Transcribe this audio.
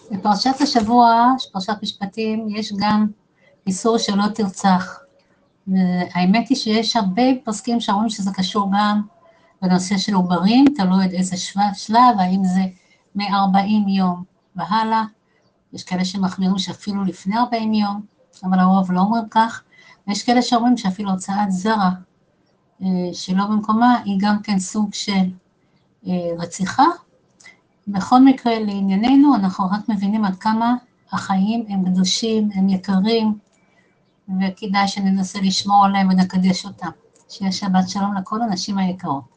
בפרשת השבוע, פרשת משפטים, יש גם איסור שלא תרצח. והאמת היא שיש הרבה פוסקים שאומרים שזה קשור גם בנושא של עוברים, תלוי עד איזה שלב, האם זה מ-40 יום והלאה, יש כאלה שמחמירים שאפילו לפני 40 יום, אבל הרוב לא אומרים כך, ויש כאלה שאומרים שאפילו הוצאת זרע שלא במקומה, היא גם כן סוג של רציחה. בכל מקרה לענייננו, אנחנו רק מבינים עד כמה החיים הם קדושים, הם יקרים, וכדאי שננסה לשמור עליהם ונקדש אותם. שיהיה שבת שלום לכל הנשים היקרות.